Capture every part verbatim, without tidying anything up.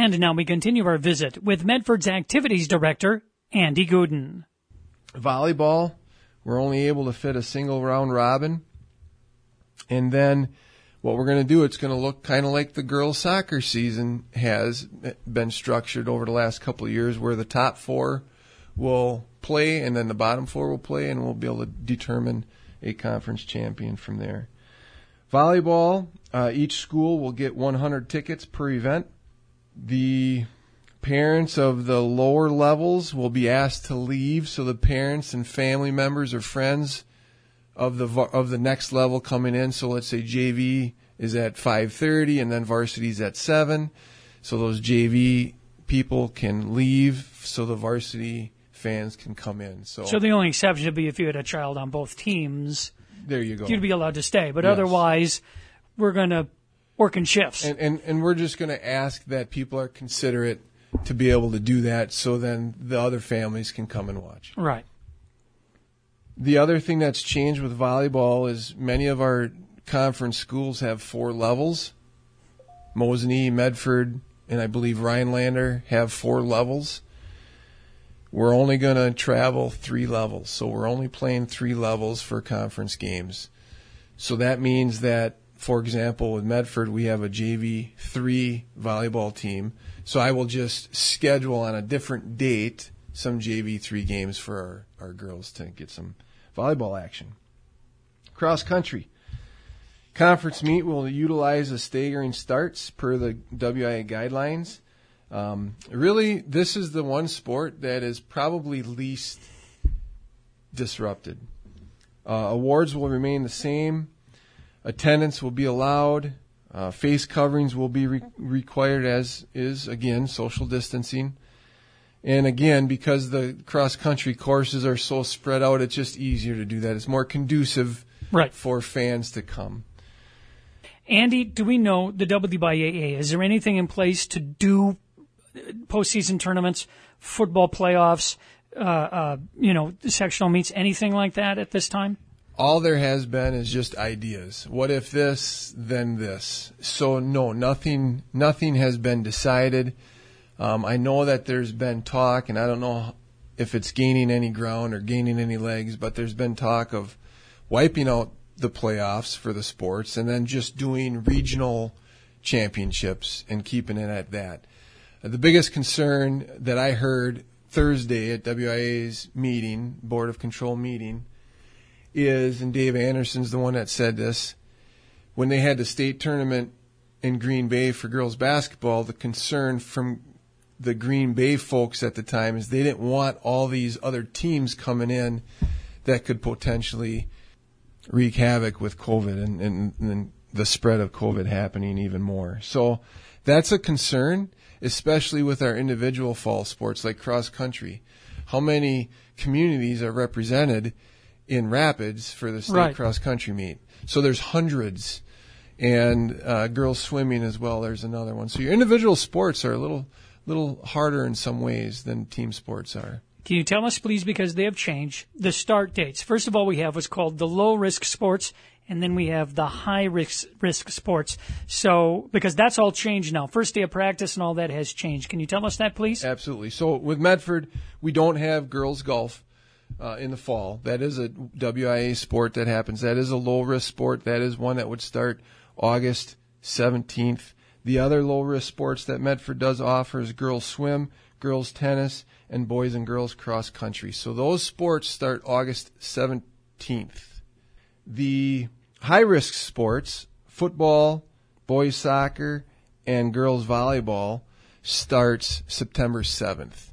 And now we continue our visit with Medford's Activities Director, Andy Gooden. Volleyball, we're only able to fit a single round robin. And then what we're going to do, it's going to look kind of like the girls' soccer season has been structured over the last couple of years, where the top four will play and then the bottom four will play, and we'll be able to determine a conference champion from there. Volleyball, uh, each school will get one hundred tickets per event. The parents of the lower levels will be asked to leave, so the parents and family members or friends of the of the next level coming in. So let's say J V is at five thirty and then varsity's at seven. So those J V people can leave so the varsity fans can come in. So, so the only exception would be if you had a child on both teams. There you go. You'd be allowed to stay. But yes. Otherwise, we're going to work in shifts. And, and, and we're just going to ask that people are considerate to be able to do that, so then the other families can come and watch. Right. The other thing that's changed with volleyball is many of our conference schools have four levels. Mosinee, Medford, and I believe Rhinelander have four levels. We're only going to travel three levels, so we're only playing three levels for conference games. So that means that, for example, with Medford, we have a J V three volleyball team. So I will just schedule on a different date some J V three games for our, our girls to get some volleyball action. Cross country. Conference meet will utilize the staggering starts per the W I A guidelines. Um, really, this is the one sport that is probably least disrupted. Uh, awards will remain the same. Attendance will be allowed. Uh, face coverings will be re- required, as is, again, social distancing. And again, because the cross-country courses are so spread out, it's just easier to do that. It's more conducive right. for fans to come. Andy, do we know the W I A A? Is there anything in place to do postseason tournaments, football playoffs, uh, uh, you know, sectional meets, anything like that at this time? All there has been is just ideas. What if this, then this? So no, nothing, nothing has been decided. Um, I know that there's been talk, and I don't know if it's gaining any ground or gaining any legs, but there's been talk of wiping out the playoffs for the sports and then just doing regional championships and keeping it at that. Uh, the biggest concern that I heard Thursday at W I A's meeting, Board of Control meeting, is, and Dave Anderson's the one that said this, when they had the state tournament in Green Bay for girls basketball, the concern from the Green Bay folks at the time is they didn't want all these other teams coming in that could potentially wreak havoc with COVID and, and, and the spread of COVID happening even more. So that's a concern, especially with our individual fall sports like cross country. How many communities are represented in Rapids for the state right. cross country meet? So there's hundreds, and uh, girls swimming as well. There's another one. So your individual sports are a little, little harder in some ways than team sports are. Can you tell us, please, because they have changed, the start dates? First of all, we have what's called the low-risk sports, and then we have the high-risk risk sports. So, because that's all changed now. First day of practice and all that has changed. Can you tell us that, please? Absolutely. So with Medford, we don't have girls golf uh, in the fall. That is a W I A sport that happens. That is a low-risk sport. That is one that would start August seventeenth. The other low-risk sports that Medford does offer is girls swim, girls tennis, and boys and girls cross country. So those sports start August seventeenth. The high-risk sports, football, boys soccer, and girls volleyball, starts September seventh.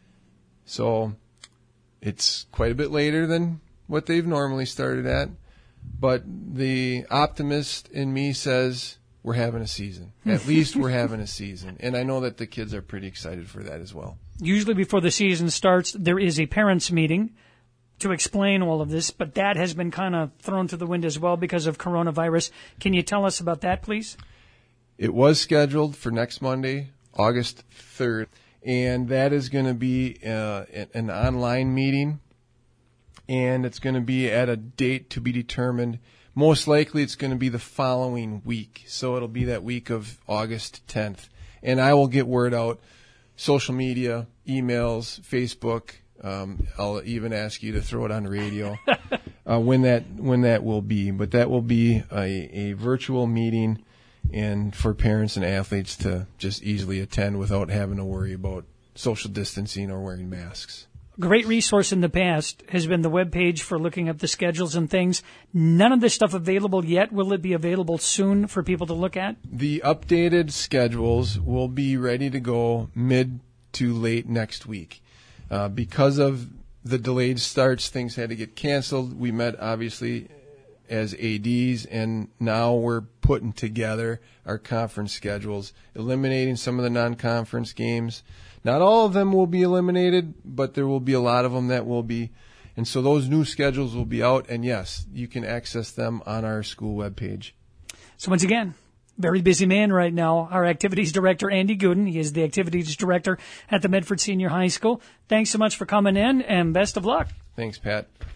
So it's quite a bit later than what they've normally started at. But the optimist in me says we're having a season. At least we're having a season. And I know that the kids are pretty excited for that as well. Usually before the season starts, there is a parents' meeting to explain all of this, but that has been kind of thrown to the wind as well because of coronavirus. Can you tell us about that, please? It was scheduled for next Monday, August third, and that is going to be uh, an online meeting, and it's going to be at a date to be determined. Most likely it's going to be the following week, so it'll be that week of August tenth. and I will get word out, social media, emails, Facebook. Um, I'll even ask you to throw it on the radio uh, when that when that will be. But that will be a, a virtual meeting, and for parents and athletes to just easily attend without having to worry about social distancing or wearing masks. Great resource in the past has been the webpage for looking up the schedules and things. None of this stuff available yet. Will it be available soon for people to look at? The updated schedules will be ready to go mid to late next week. Uh, because of the delayed starts, things had to get canceled. We met, obviously, as A Ds, and now we're putting together our conference schedules, eliminating some of the non-conference games. Not all of them will be eliminated, but there will be a lot of them that will be. And so those new schedules will be out, and yes, you can access them on our school webpage. So once again, very busy man right now, our activities director, Andy Gooden. He is the activities director at the Medford Senior High School. Thanks so much for coming in, and best of luck. Thanks, Pat.